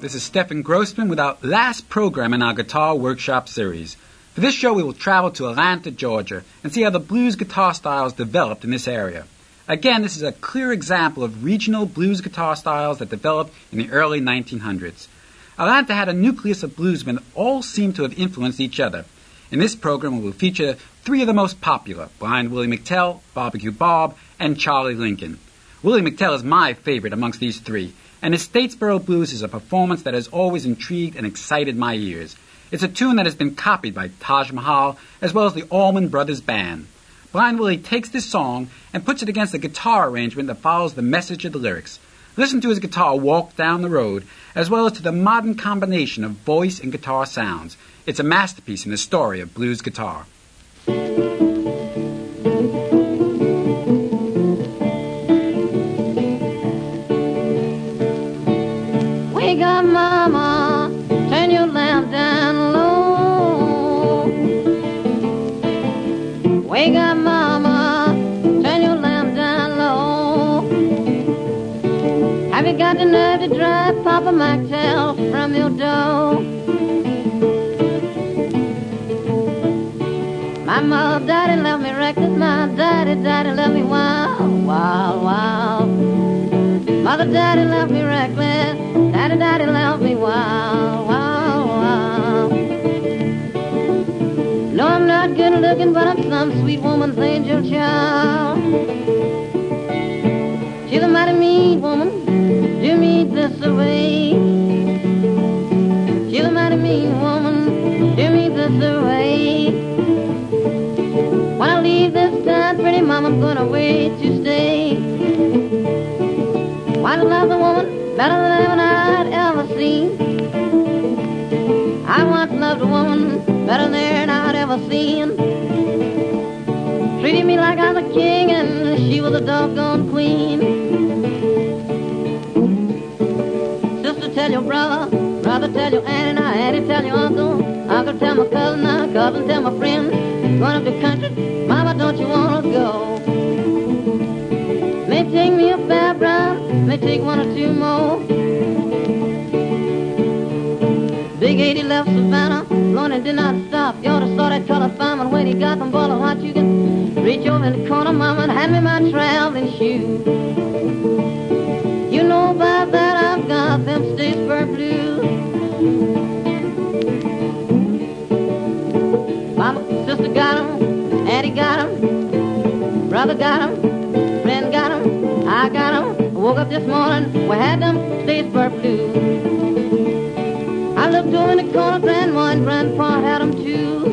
This is Stephen Grossman with our last program in our Guitar Workshop series. For this show, we will travel to Atlanta, Georgia, and see how the blues guitar styles developed in this area. Again, this is a clear example of regional blues guitar styles that developed in the early 1900s. Atlanta had a nucleus of bluesmen that all seem to have influenced each other. In this program, we will feature three of the most popular: Blind Willie McTell, Barbecue Bob, and Charlie Lincoln. Willie McTell is my favorite amongst these three, and his Statesboro Blues is a performance that has always intrigued and excited my ears. It's a tune that has been copied by Taj Mahal as well as the Allman Brothers Band. Blind Willie takes this song and puts it against a guitar arrangement that follows the message of the lyrics. Listen to his guitar walk down the road, as well as to the modern combination of voice and guitar sounds. It's a masterpiece in the story of blues guitar. Wake up, mama, turn your lamp down low. Wake up, mama, turn your lamp down low. Have you got the nerve to drive Papa McTell from your door? My mother, daddy left me reckless, my daddy left me wild, wild, wild. Mother, daddy left me reckless, daddy left me wild, wild, wild. No, I'm not good looking, but I'm some sweet woman's angel child. She's a mighty mean woman, do me this away. She's a mighty mean woman, do me this away. When I leave this town, pretty mama, I'm gonna wait to stay. Why to love the woman better than I'd ever seen? I once loved a woman better than I'd ever seen. Treated me like I was a king and she was a doggone queen. Sister, tell your brother, brother tell your auntie, auntie tell your uncle, uncle tell my cousin, cousin tell my friend. Going up the country, mama, don't you wanna go? May take me a fair brown, may take one or two more. Big 80 left Savannah, Lorna did not stop. You ought to saw that color fireman when he got them ball of hot. You can reach over in the corner, mama, and hand me my traveling shoes. You know about that, I've got them Statesboro Blues. Mama, sister got 'em, auntie got 'em, brother got 'em, friend got 'em, I got 'em. I woke up this morning, we had them Statesboro Blues. I looked over in the corner, Grandma and Grandpa had 'em too.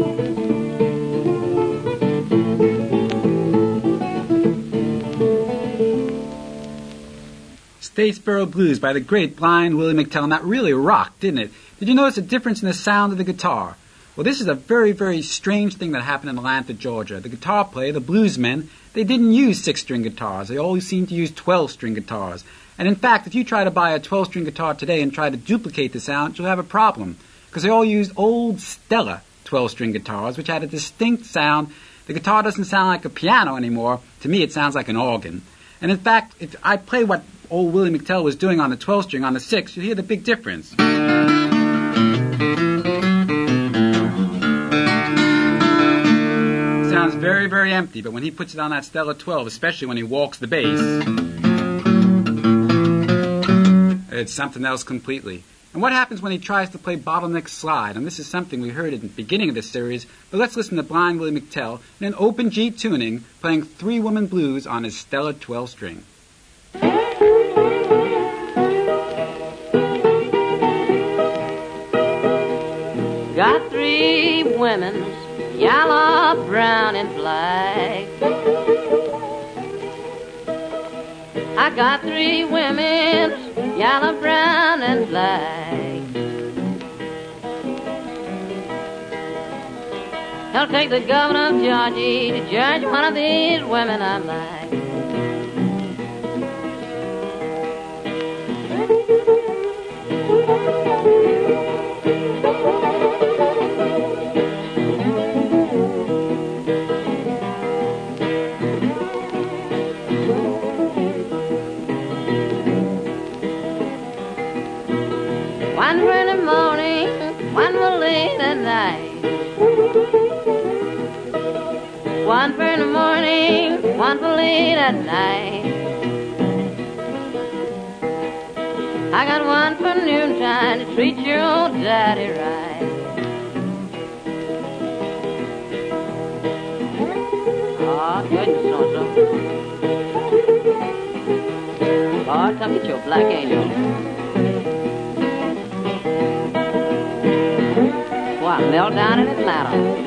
Statesboro Blues by the great Blind Willie McTell, and that really rocked, didn't it? Did you notice a difference in the sound of the guitar? Well, this is a very, very strange thing that happened in Atlanta, Georgia. The guitar player, the bluesmen, they didn't use 6-string guitars. They always seemed to use 12-string guitars. And in fact, if you try to buy a 12-string guitar today and try to duplicate the sound, you'll have a problem. Because they all used old Stella 12-string guitars, which had a distinct sound. The guitar doesn't sound like a piano anymore. To me, it sounds like an organ. And in fact, if I play what old Willie McTell was doing on the 12-string on the 6, you'll hear the big difference. Sounds very, very empty, but when he puts it on that Stella 12, especially when he walks the bass, it's something else completely. And what happens when he tries to play Bottleneck Slide? And this is something we heard at the beginning of this series, but let's listen to Blind Willie McTell in an open G tuning, playing 3-woman blues on his Stella 12-string. Got 3 women, yellow, brown, and black. I got 3 women, yellow, brown, and black. I'll take the governor of Georgia to judge one of these women I like. one for late at night. One for in the morning, one for late at night. I got one for noontime to treat your old daddy right. Oh, goodness, so-and-so. Lord, come get your black angel. Boy, I melt down in Atlanta.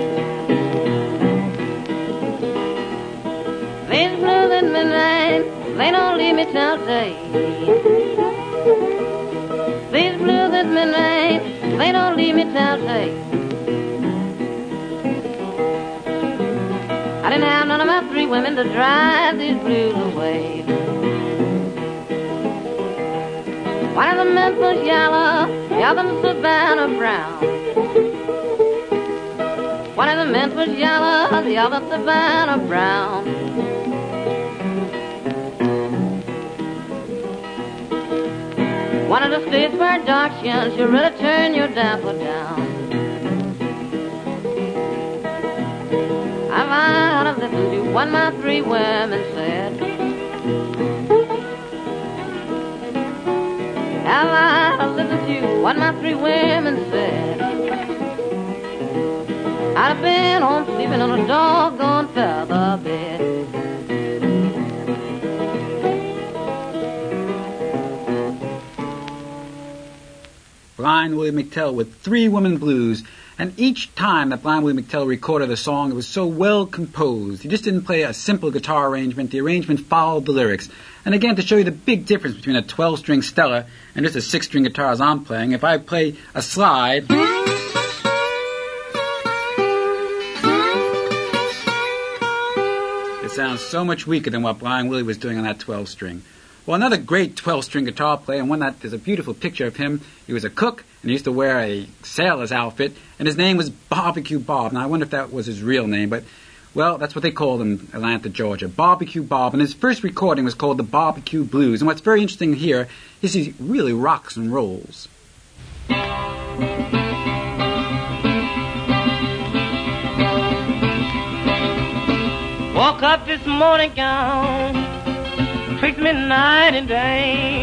These blues at midnight, they don't leave me till day. These blues at midnight, they don't leave me till day. I didn't have none of my three women to drive these blues away. One of the Memphis yellow, the other Savannah brown. One of the Memphis yellow, the other Savannah brown. One of the states where dark shines, you really turn your damper down. I've had to listen to what my three women said. I've had to listen to what my three women said. I'd have been home sleeping on a doggone feather bed. Blind Willie McTell with Three Women Blues, and each time that Blind Willie McTell recorded a song, it was so well composed. He just didn't play a simple guitar arrangement. The arrangement followed the lyrics. And again, to show you the big difference between a 12-string Stella and just a 6-string guitar as I'm playing, if I play a slide, it sounds so much weaker than what Blind Willie was doing on that 12-string. Well, another great 12-string guitar player, and one that there's a beautiful picture of him. He was a cook, and he used to wear a sailor's outfit, and his name was Barbecue Bob. Now, I wonder if that was his real name, but, well, that's what they called him in Atlanta, Georgia, Barbecue Bob. And his first recording was called the Barbecue Blues. And what's very interesting here is he really rocks and rolls. Woke up this morning gone, twixt midnight and day.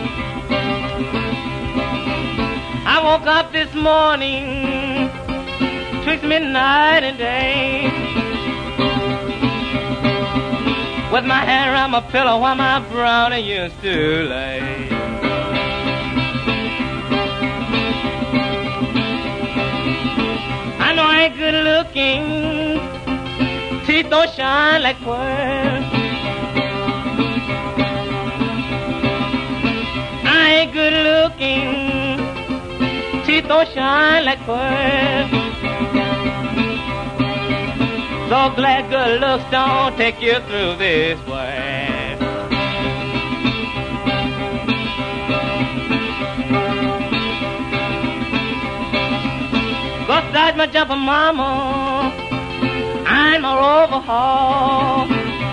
I woke up this morning, twixt midnight and day, with my hand around my pillow while my brownie used to lay. I know I ain't good looking, teeth don't shine like pearls. I ain't good looking, teeth don't shine like pearls. So glad good looks don't take you through this way. Go start my jumper mama, I'm a overhaul.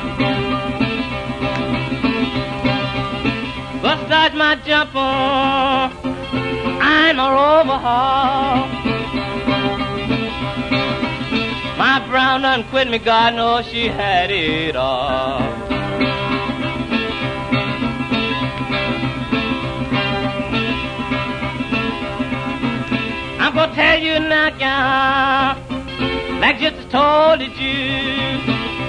Go start my jumper, I'm a overhaul. My brown done quit me, God knows she had it all. I'm gonna tell you now, gal, like just told it you.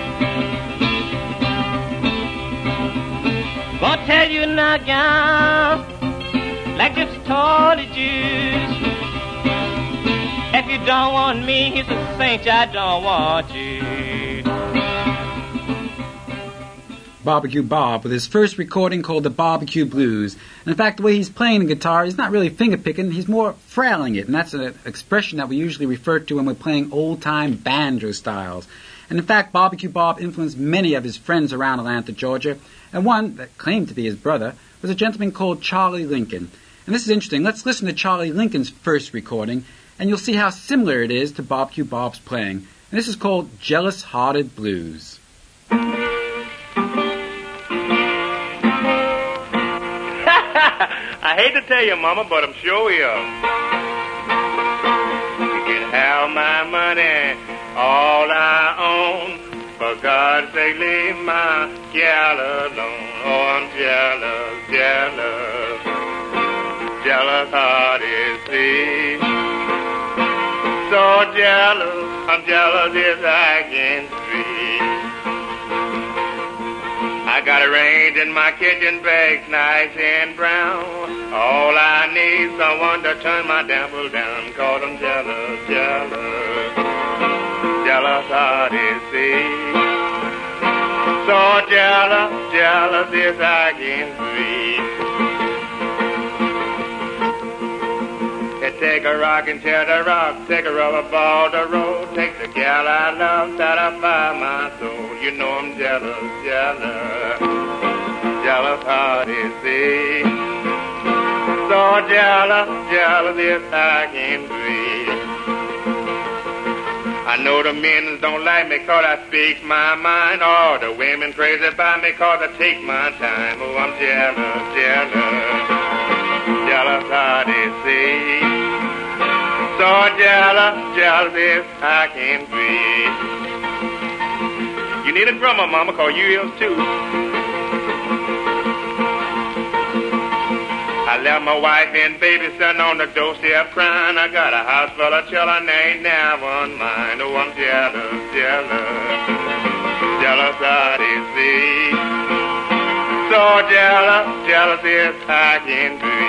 Gonna tell you now, gal, like just told it you. If you don't want me, he's a saint, I don't want you. Barbecue Bob with his first recording called the Barbecue Blues. And in fact, the way he's playing the guitar, he's not really finger-picking, he's more frailing it. And that's an expression that we usually refer to when we're playing old-time banjo styles. And in fact, Barbecue Bob influenced many of his friends around Atlanta, Georgia. And one that claimed to be his brother was a gentleman called Charlie Lincoln. And this is interesting. Let's listen to Charlie Lincoln's first recording, and you'll see how similar it is to Barbecue Bob's playing. And this is called Jealous Hearted Blues. I hate to tell you, Mama, but I'm sure we are. can't leave my gal alone. Oh, I'm jealous, jealous, jealous heart is free. So jealous, I'm jealous as I can be. I got arranged in my kitchen bags, nice and brown. All I need someone to turn my dimple down, 'cause I'm jealous, jealous, jealous heart is free. So jealous, jealous as I can be. Take a rock and tear the rock, take a rubber ball to roll, take the gal I love, satisfy my soul. You know I'm jealous, jealous, jealous heart is free. So jealous, jealous as I can be. I know the men don't like me 'cause I speak my mind. All the women crazy about me 'cause I take my time. Oh, I'm jealous, jealous, jealous heart is free. So jealous, jealous as I can be. You need a drummer, mama, 'cause you is too. I left my wife and baby sitting on the doorstep crying. I got a house full of children, they ain't never mine. Oh, I'm jealous, jealous, jealous heart is free. So jealous, jealous as I can be.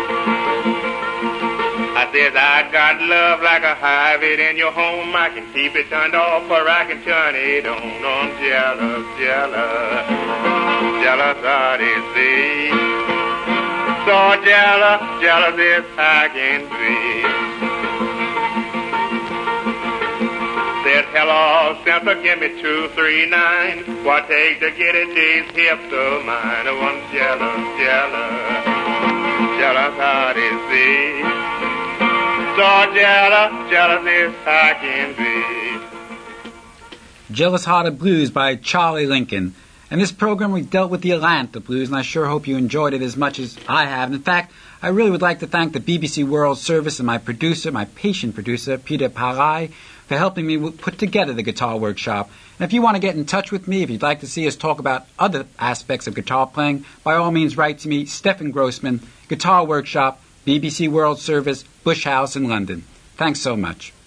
I says I got love like a highway in your home. I can keep it turned off or I can turn it on. Oh, I'm jealous, jealous, jealous heart is free. So jealous, jealous as I can be. Said hello, Santa, give me 239. What take to get it, these hips of mine? Oh, I'm jealous, jealous, jealous heart is free. So jealous, jealous as I can be. Jealous Hearted Blues by Charlie Lincoln. In this program, we dealt with the Atlanta Blues, and I sure hope you enjoyed it as much as I have. In fact, I really would like to thank the BBC World Service and my producer, my patient producer, Peter Parai, for helping me put together the Guitar Workshop. And if you want to get in touch with me, if you'd like to see us talk about other aspects of guitar playing, by all means write to me, Stephen Grossman, Guitar Workshop, BBC World Service, Bush House in London. Thanks so much.